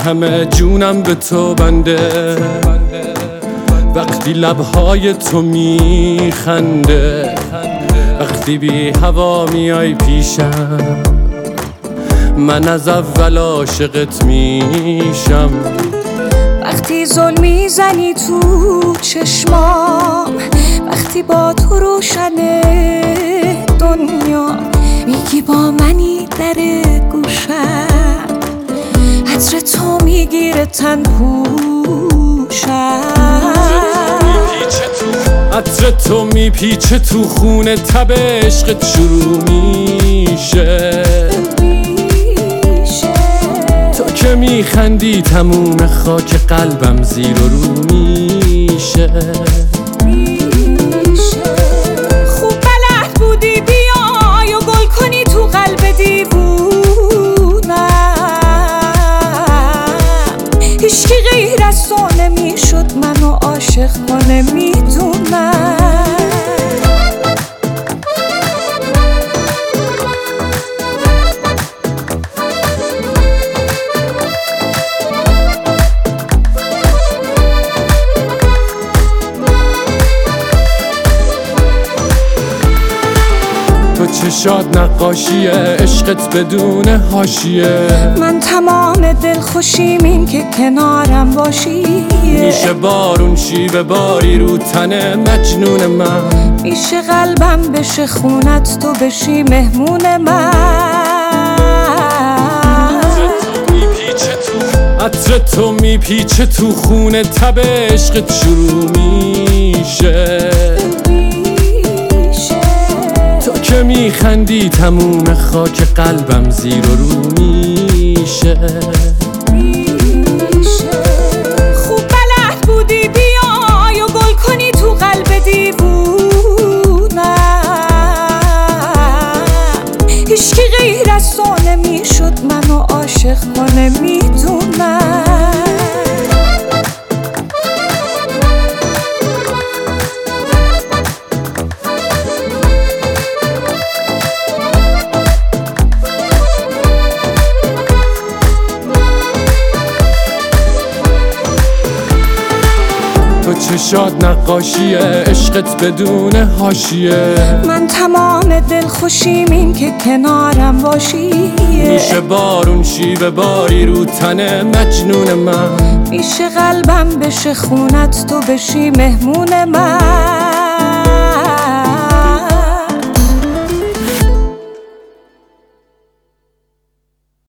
همه جونم به تو بنده، وقتی لبهای تو میخنده، وقتی بی هوا میای پیشم، من از اول عاشقت میشم. وقتی زل میزنی تو چشمام، وقتی با تو روشنه دنیا، میگی با منی در گوشم، عطر تو میگیره تن پوشم، عطر تو میپیچه تو خونه، تب عشقت شروع میشه، تو که میخندی تموم خاک قلبم زیر و رو میشه. خوب بلد بودی بیای و گل کنی تو قلب دیوونم، هیچکی غیر از تو نمیشد منو عاشق کنه، میدونم. تو چشات نقاشیه، عشقت بدون حاشیه، من تمام دلخوشیم این که کنارم باشی، میشه بارون شیوه باری رو تن مجنون من، میشه قلبم بشه خونت تو بشی مهمون من. عطر تو میپیچه تو خونه، تب عشقت شروع میشه، تو که میخندی تموم خاک قلبم زیر و رو میشه. خوب بلد بودی بیای و گل کنی تو قلب دیوونم، هیچکی غیر از تو نمیشد منو عاشق کنه، میدونم. تو چشات نقاشیه، عشقت بدون حاشیه، من تمام دلخوشیم این که کنارم باشی، میشه بارون شیوه باری رو تن مجنون من، میشه قلبم بشه خونت تو بشی مهمون من.